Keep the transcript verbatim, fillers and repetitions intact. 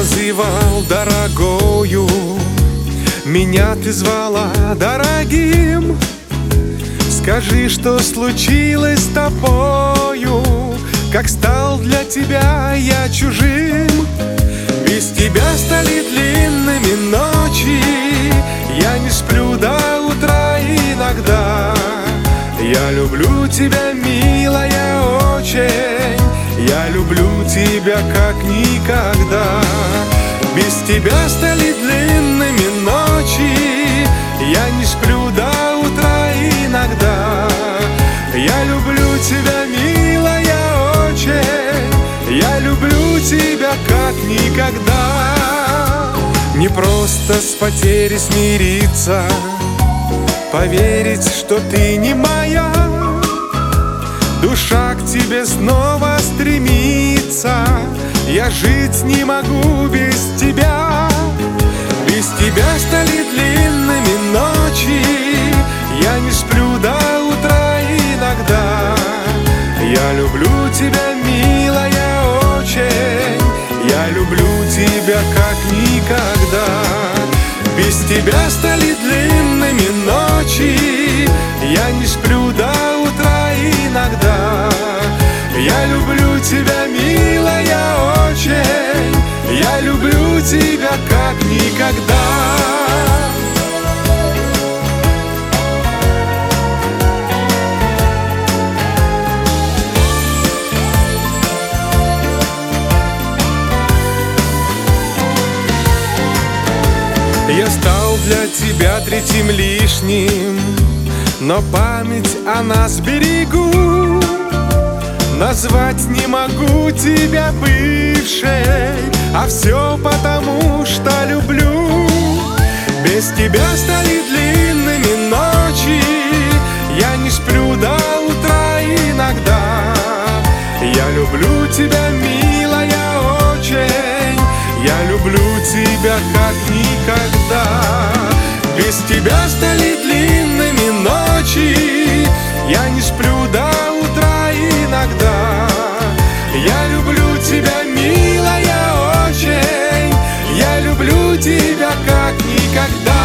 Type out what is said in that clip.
называл дорогою, меня ты звала дорогим. Скажи, что случилось с тобою, как стал для тебя я чужим. Без тебя стали длинными ночи, я не сплю до утра иногда. Я люблю тебя, милая, очень, я люблю тебя как никогда. Без тебя стали длинными ночи, я не сплю до утра иногда. Я люблю тебя, милая, очень, я люблю тебя как никогда. Не просто с потерей смириться, поверить, что ты не моя. Душа к тебе снова стремится, я жить не могу без тебя. Без тебя стали длинными ночи, я не сплю до утра иногда. Я люблю тебя, милая, очень, я люблю тебя как никогда. Без тебя стали длинными ночи, я не сплю до утра иногда. Я люблю тебя, милая, очень, я люблю тебя как никогда. Я стал для тебя третьим лишним, но память о нас берегу. Назвать не могу тебя бывшей, а все потому, что люблю. Без тебя стали длинными ночи, я не сплю до утра иногда. Я люблю тебя, милая, очень, я люблю тебя как никогда. Без тебя стали длинными ночи, я не сплю до утра иногда. Я люблю тебя, милая, очень, я люблю тебя как никогда.